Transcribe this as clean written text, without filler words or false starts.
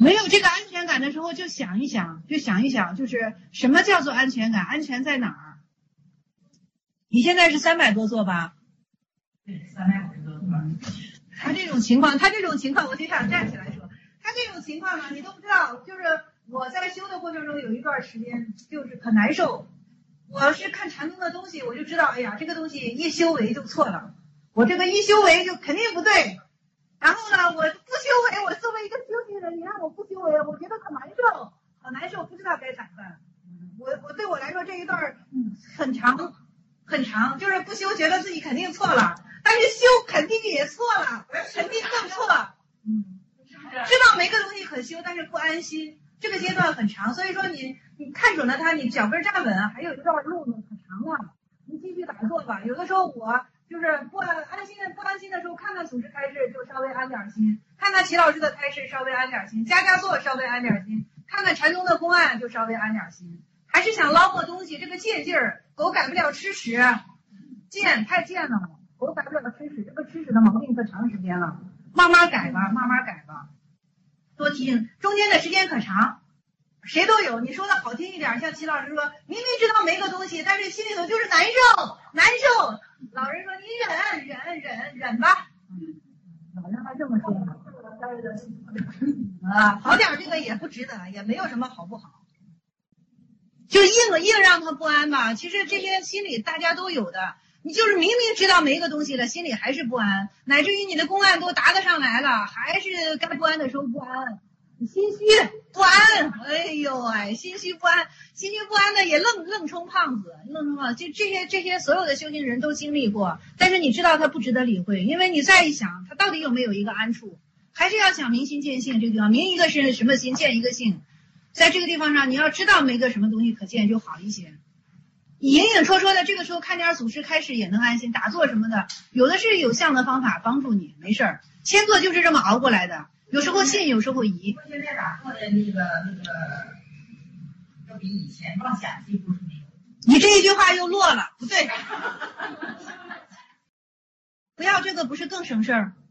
没有这个安全感的时候，就想一想，就是什么叫做安全感？安全在哪儿？你现在是300多座吧？ 对，350多座。 他这种情况，我就想站起来说，他这种情况呢，你都不知道。就是我在修的过程中有一段时间就是很难受。我是看禅宗的东西，我就知道，哎呀，这个东西一修为就错了，我这个一修为就肯定不对。然后呢，我不修为，我作为一个修行人，你让我不修为，我觉得很难受，好难受，不知道该咋办。我对我来说这一段很长，就是不修觉得自己肯定错了，但是修肯定也错了，肯定更错。知道每个东西可修，但是不安心，这个阶段很长。所以说你看准了它，你脚跟站稳，还有一段路呢，很长了，你继续打坐吧。有的时候我就是不安心的时候，看看祖师开示就稍微安点心，看看齐老师的开示稍微安点心，家坐稍微安点心，看看禅宗的公案就稍微安点心。还是想捞个东西，这个贱劲儿，狗改不了吃屎，太贱了，狗改不了吃屎，这个吃屎的毛病可长时间了，慢慢改吧。多提醒，中间的时间可长，谁都有。你说的好听一点，像齐老师说，明明知道没个东西，但是心里头就是难受。老人说你忍吧，老人还这么说呢。好点这个也不值得，也没有什么好不好，就硬让他不安吧。其实这些心理大家都有的，你就是明明知道没个东西了，心里还是不安，乃至于你的公案都答得上来了，还是该不安的时候不安，心虚不安。心虚不安的也愣充胖子，就这些所有的修行人都经历过。但是你知道他不值得理会，因为你再一想，他到底有没有一个安处，还是要想明心见性。这个地方明一个是什么心，见一个性，在这个地方上你要知道没个什么东西可见就好一些。隐隐绰绰的，这个时候看点祖师开示也能安心，打坐什么的有的是有效的方法帮助你，没事儿。千坐就是这么熬过来的，有时候信有时候疑。 现在打坐的那个要比以前妄想几乎是没有。 你这一句话又落了，不对。不要这个不是更省事儿。